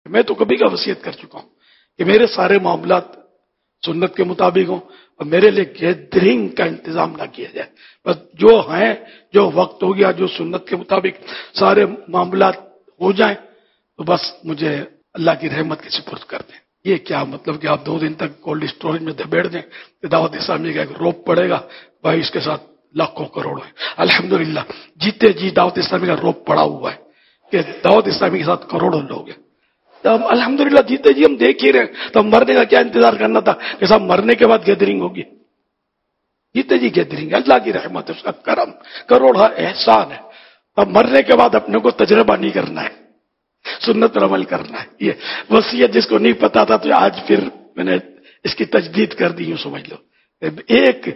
میں تو کبھی کا وصیت کر چکا ہوں کہ میرے سارے معاملات سنت کے مطابق ہوں اور میرے لیے گیدرنگ کا انتظام نہ کیا جائے. بس جو ہیں، جو وقت ہو گیا، جو سنت کے مطابق سارے معاملات ہو جائیں تو بس مجھے اللہ کی رحمت کے سپرد کر دیں. یہ کیا مطلب کہ آپ 2 دن تک کولڈ اسٹوریج میں بیٹھ دیں کہ دعوت اسلامی کا ایک روپ پڑے گا بھائی، اس کے ساتھ لاکھوں کروڑوں ہیں. الحمدللہ جیتے جی دعوت اسلامی کا روپ پڑا ہوا ہے کہ دعوت اسلامی کے ساتھ کروڑوں لوگ ہیں. تو ہم الحمدللہ جیتے جی ہم دیکھ ہی رہے، تو ہم مرنے کا کیا انتظار کرنا تھا کہ صاحب مرنے کے بعد گیدرنگ ہوگی. جیتے جی گیدرنگ، اللہ کی رحمت ہے، اس کا کرم کروڑا احسان ہے. اب مرنے کے بعد اپنے کو تجربہ نہیں کرنا ہے، سنت پر عمل کرنا ہے. یہ وصیت جس کو نہیں پتا تھا تو آج پھر میں نے اس کی تجدید کر دی. یوں سمجھ لو ایک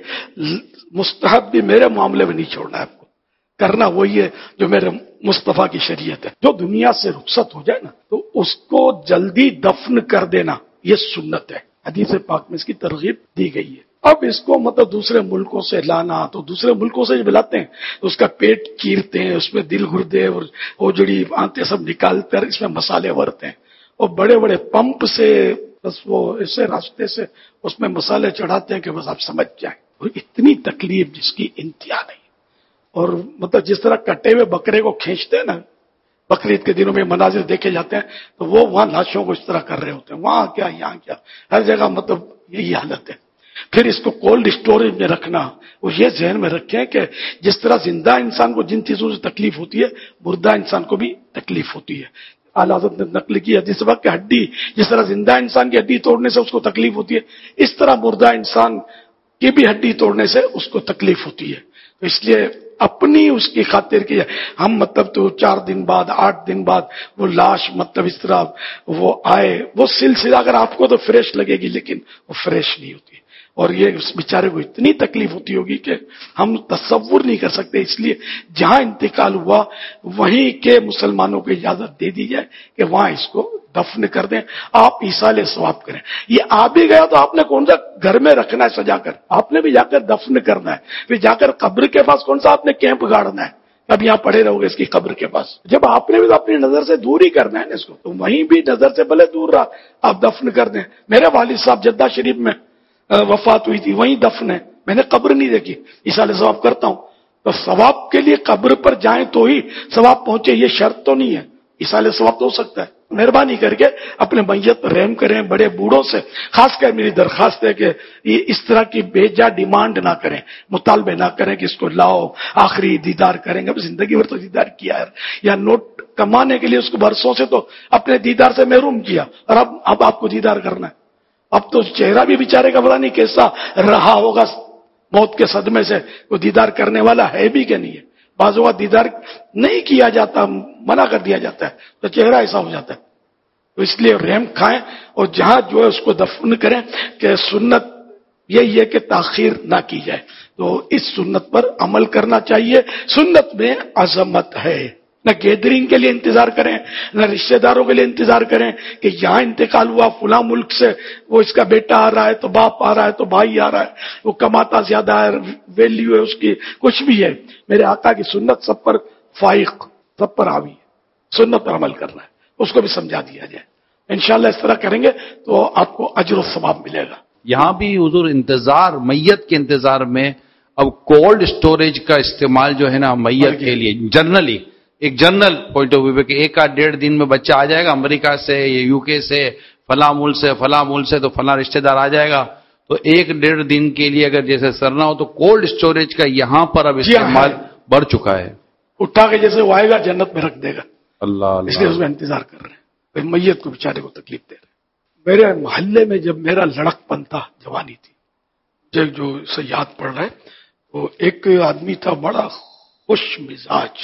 مستحب بھی میرے معاملے میں نہیں چھوڑنا ہے، آپ کو کرنا وہی ہے جو میرے مصطفیٰ کی شریعت ہے. جو دنیا سے رخصت ہو جائے نا تو اس کو جلدی دفن کر دینا، یہ سنت ہے. حدیث پاک میں اس کی ترغیب دی گئی ہے. اب اس کو مطلب دوسرے ملکوں سے لانا، تو دوسرے ملکوں سے جب لاتے ہیں تو اس کا پیٹ چیرتے ہیں، اس میں دل گردے اور اوجڑی آنتے سب نکال کر اس میں مسالے بھرتے ہیں اور بڑے بڑے پمپ سے بس وہ ایسے راستے سے اس میں مسالے چڑھاتے ہیں کہ بس آپ سمجھ جائیں. اور اتنی تکلیف جس کی انتہا نہیں. اور مطلب جس طرح کٹے ہوئے بکرے کو کھینچتے ہیں نا، بقرعید کے دنوں میں مناظر دیکھے جاتے ہیں تو وہ وہاں لاشوں کو اس طرح کر رہے ہوتے ہیں. وہاں کیا یہاں کیا، ہر جگہ مطلب یہی حالت ہے. پھر اس کو کولڈ اسٹوریج میں رکھنا. وہ یہ ذہن میں رکھیں کہ جس طرح زندہ انسان کو جن چیزوں سے تکلیف ہوتی ہے مردہ انسان کو بھی تکلیف ہوتی ہے. اعلیٰ حضرت نے نقل کی حدیث وقت کہ ہڈی جس طرح زندہ انسان کی ہڈی توڑنے سے اس کو تکلیف ہوتی ہے، اس طرح مردہ انسان کی بھی ہڈی توڑنے سے اس کو تکلیف ہوتی ہے. تو اس لیے اپنی اس کی خاطر کی ہم مطلب تو 4 دن بعد 8 دن بعد وہ لاش مطلب اس طرح وہ آئے، وہ سلسلہ اگر آپ کو تو فریش لگے گی لیکن وہ فریش نہیں ہوتی. اور یہ اس بیچارے کو اتنی تکلیف ہوتی ہوگی کہ ہم تصور نہیں کر سکتے. اس لیے جہاں انتقال ہوا وہیں کے مسلمانوں کو اجازت دے دی جائے کہ وہاں اس کو دفن کر دیں، آپ ایصال ثواب کریں. یہ آ بھی گیا تو آپ نے کون سا گھر میں رکھنا ہے سجا کر، آپ نے بھی جا کر دفن کرنا ہے. پھر جا کر قبر کے پاس کون سا آپ نے کیمپ گاڑنا ہے، اب یہاں پڑے رہو گے اس کی قبر کے پاس. جب آپ نے بھی تو اپنی نظر سے دور ہی کرنا ہے نا اس کو، تو وہیں بھی نظر سے بھلے دور رہا آپ دفن کر دیں. میرے والد صاحب جدہ شریف میں وفات ہوئی تھی، وہیں دفن ہے، میں نے قبر نہیں دیکھی. ایصال ثواب کرتا ہوں تو ثواب کے لیے قبر پر جائیں تو ہی ثواب پہنچے، یہ شرط تو نہیں ہے. ایصال ثواب تو ہو سکتا ہے. مہربانی کر کے اپنے میت پر رحم کریں. بڑے بوڑھوں سے خاص کر میری درخواست ہے کہ یہ اس طرح کی بے جا ڈیمانڈ نہ کریں، مطالبے نہ کریں کہ اس کو لاؤ آخری دیدار کریں گے. زندگی بھر تو دیدار کیا ہے، یا نوٹ کمانے کے لیے اس کو برسوں سے تو اپنے دیدار سے محروم کیا اور اب آپ کو دیدار کرنا ہے. اب تو چہرہ بھی بیچارے کا پتہ نہیں کیسا رہا ہوگا موت کے صدمے سے. وہ دیدار کرنے والا ہے بھی کہ نہیں ہے. بعض اوقات دیدار نہیں کیا جاتا، منع کر دیا جاتا ہے تو چہرہ ایسا ہو جاتا ہے. تو اس لیے رحم کھائیں اور جہاں جو ہے اس کو دفن کریں. کہ سنت یہی ہے کہ تاخیر نہ کی جائے، تو اس سنت پر عمل کرنا چاہیے. سنت میں عظمت ہے. نہ گیدرنگ کے لیے انتظار کریں، نہ رشتہ داروں کے لیے انتظار کریں کہ یہاں انتقال ہوا فلاں ملک سے، وہ اس کا بیٹا آ رہا ہے تو باپ آ رہا ہے تو بھائی آ رہا ہے، وہ کماتا زیادہ ہے، ویلیو ہے اس کی، کچھ بھی ہے. میرے آقا کی سنت سب پر فائق، سب پر حاوی ہے. سنت پر عمل کرنا ہے، اس کو بھی سمجھا دیا جائے. انشاءاللہ اس طرح کریں گے تو آپ کو اجر و ثواب ملے گا. یہاں بھی حضور انتظار، میت کے انتظار میں اب کولڈ سٹوریج کا استعمال جو ہے نا میت کے لیے جنرلی ایک جنرل پوائنٹ آف ویو کہ 1-1.5 دن میں بچہ آ جائے گا امریکہ سے یا یو کے سے فلاں ملک سے تو فلاں رشتہ دار آ جائے گا، تو 1-1.5 دن کے لیے اگر جیسے سرنا ہو تو کولڈ سٹوریج کا یہاں پر اب استعمال بڑھ چکا ہے. اٹھا کے جیسے وہ آئے گا جنت میں رکھ دے گا. اللہ اس لیے اس میں انتظار کر رہے ہیں، میت کو بیچارے کو تکلیف دے رہے ہیں. میرے محلے میں جب میرا لڑکپن تھا، جوانی تھی، جو سے یاد پڑ رہا ہے، تو ایک آدمی تھا بڑا خوش مزاج،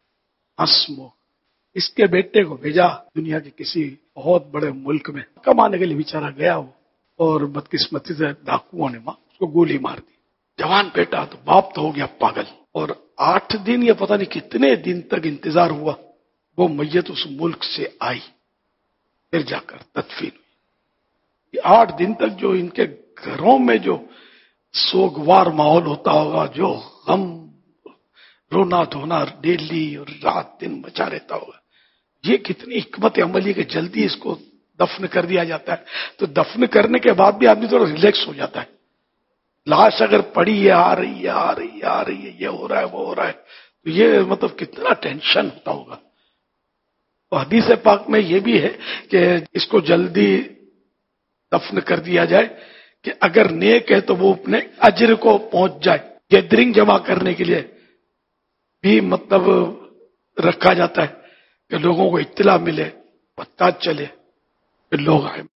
ہنسمو. اس کے بیٹے کو بھیجا دنیا کے کسی بہت بڑے ملک میں کمانے کے لیے. بیچارہ گیا وہ، اور بدقسمتی سے ڈاکوؤں نے اس کو گولی مار دی. جوان بیٹا تو باپ تو ہو گیا پاگل. اور 8 دن یا پتہ نہیں کتنے دن تک انتظار ہوا، وہ میت اس ملک سے آئی، پھر جا کر تدفین ہوئی. 8 دن تک جو ان کے گھروں میں جو سوگوار ماحول ہوتا ہوگا، جو غم رونا دھونا ڈیلی اور رات دن مچا رہتا ہوگا، یہ کتنی حکمت عملی کہ جلدی اس کو دفن کر دیا جاتا ہے. تو دفن کرنے کے بعد بھی آدمی تھوڑا ریلیکس ہو جاتا ہے. لاش اگر پڑی ہے، آ رہی ہے آ رہی ہے آ رہی ہے، یہ ہو رہا ہے وہ ہو رہا ہے، تو یہ مطلب کتنا ٹینشن ہوتا ہوگا. تو حدیث پاک میں یہ بھی ہے کہ اس کو جلدی دفن کر دیا جائے کہ اگر نیک ہے تو وہ اپنے اجر کو پہنچ جائے. گیدرنگ جمع کرنے کے لیے بھی مطلب رکھا جاتا ہے کہ لوگوں کو اطلاع ملے، پتہ چلے کہ لوگ آئے.